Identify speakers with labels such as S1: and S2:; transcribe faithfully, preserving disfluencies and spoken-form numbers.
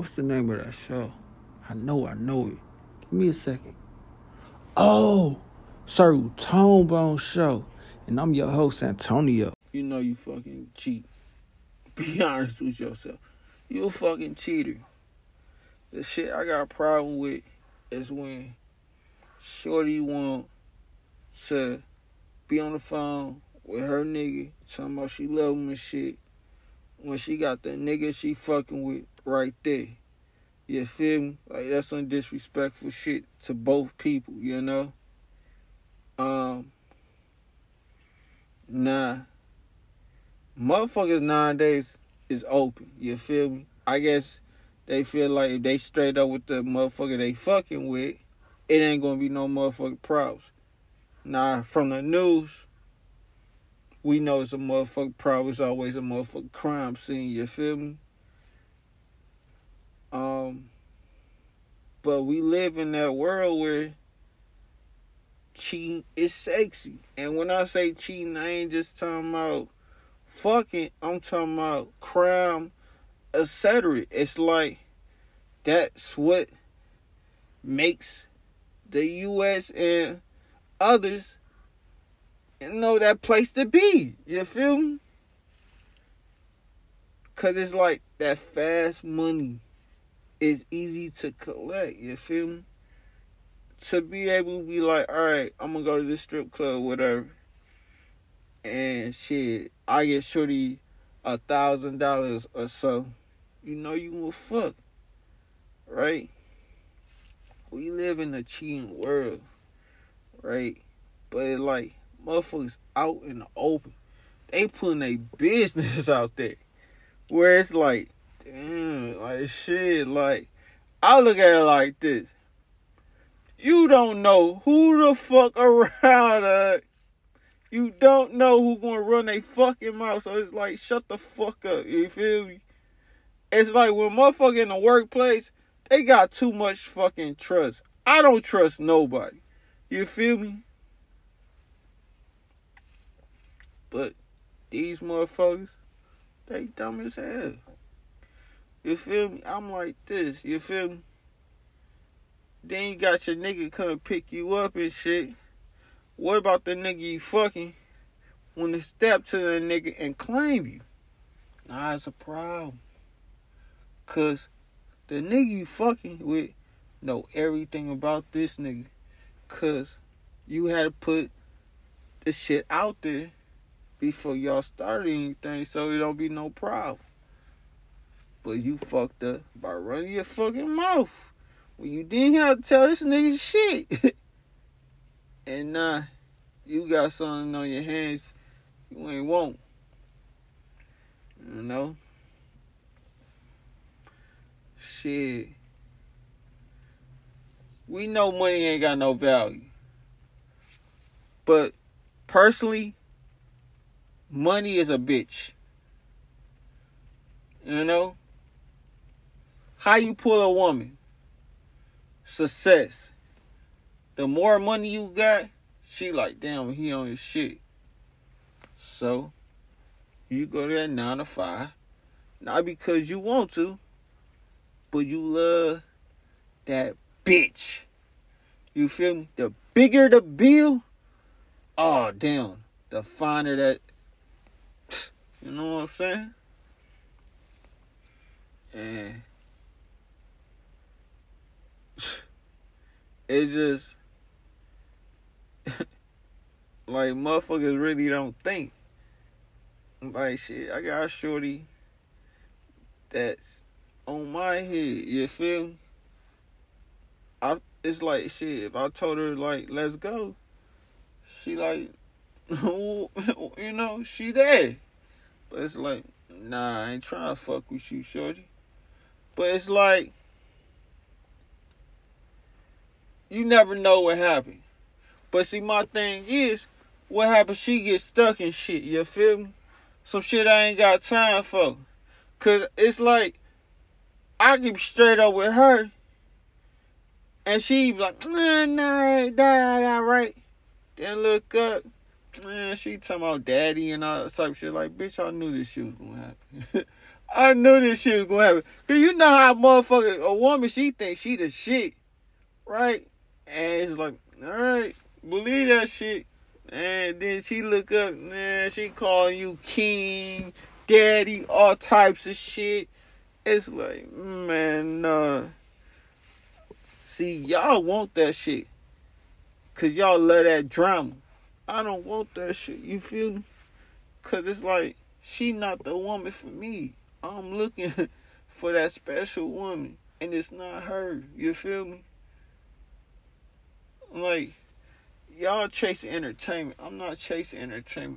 S1: what's the name of that show? I know, I know it. Give me a second. Oh, Sir Tone Bone Show. And I'm your host, Antonio. You know you fucking cheat. Be honest with yourself. You a fucking cheater. The shit I got a problem with is when shorty want to be on the phone with her nigga, talking about she love him and shit, when she got the nigga she fucking with right there. You feel me? Like, that's some disrespectful shit to both people, you know? Um, nah. Motherfuckers nowadays is open, you feel me? I guess they feel like if they straight up with the motherfucker they fucking with, it ain't gonna be no motherfucking problems. Nah, from the news, we know it's a motherfucking problem. It's always a motherfucking crime scene, you feel me? Um, but we live in that world where cheating is sexy. And when I say cheating, I ain't just talking about fucking, I'm talking about crime, et cetera. It's like, that's what makes the U S and others, you know, that place to be. You feel me? Because it's like that fast money is easy to collect. You feel me? To be able to be like, all right, I'm going to go to this strip club, whatever. And shit, I get shorty a thousand dollars or so. You know you will fuck. Right? We live in a cheating world. Right? But it like, motherfuckers out in the open. They putting their business out there. Where it's like, damn, like shit, like, I look at it like this. You don't know who the fuck around her. You don't know who gonna run their fucking mouth. So it's like, shut the fuck up. You feel me? It's like when motherfucker in the workplace, they got too much fucking trust. I don't trust nobody. You feel me? But these motherfuckers, they dumb as hell. You feel me? I'm like this. You feel me? Then you got your nigga come pick you up and shit. What about the nigga you fucking when they step to the nigga and claim you? Nah, it's a problem. Cause the nigga you fucking with know everything about this nigga. Cause you had to put the shit out there before y'all started anything, so it don't be no problem. But you fucked up by running your fucking mouth when you didn't have to tell this nigga shit. And now, uh, you got something on your hands you ain't want. You know? Shit. We know money ain't got no value. But, personally, money is a bitch. You know? How you pull a woman? Success. The more money you got, she like, damn, he on his shit. So, you go to that nine to five. Not because you want to, but you love that bitch. You feel me? The bigger the bill, oh, damn, the finer that, you know what I'm saying? And it's just, like, motherfuckers really don't think. Like, shit, I got a shorty that's on my head, you feel me? I, it's like, shit, if I told her, like, let's go, she like, you know, she there. But it's like, nah, I ain't trying to fuck with you, shorty. But it's like, you never know what happened. But see, my thing is, what happens, she gets stuck in shit, you feel me? Some shit I ain't got time for. Cause it's like, I get straight up with her, and she be like, nah, nah, that, that, right. Then look up, man, she talking about daddy and all that type of shit. Like, bitch, I knew this shit was gonna happen. I knew this shit was gonna happen. Cause you know how motherfucker, a woman, she thinks she the shit, right? And it's like, alright, believe that shit. And then she look up, man, she calling you king, daddy, all types of shit. It's like, man, nah. See, y'all want that shit. Cause y'all love that drama. I don't want that shit, you feel me? Cause it's like, she not the woman for me. I'm looking for that special woman. And it's not her, you feel me? Like, y'all chasing entertainment. I'm not chasing entertainment.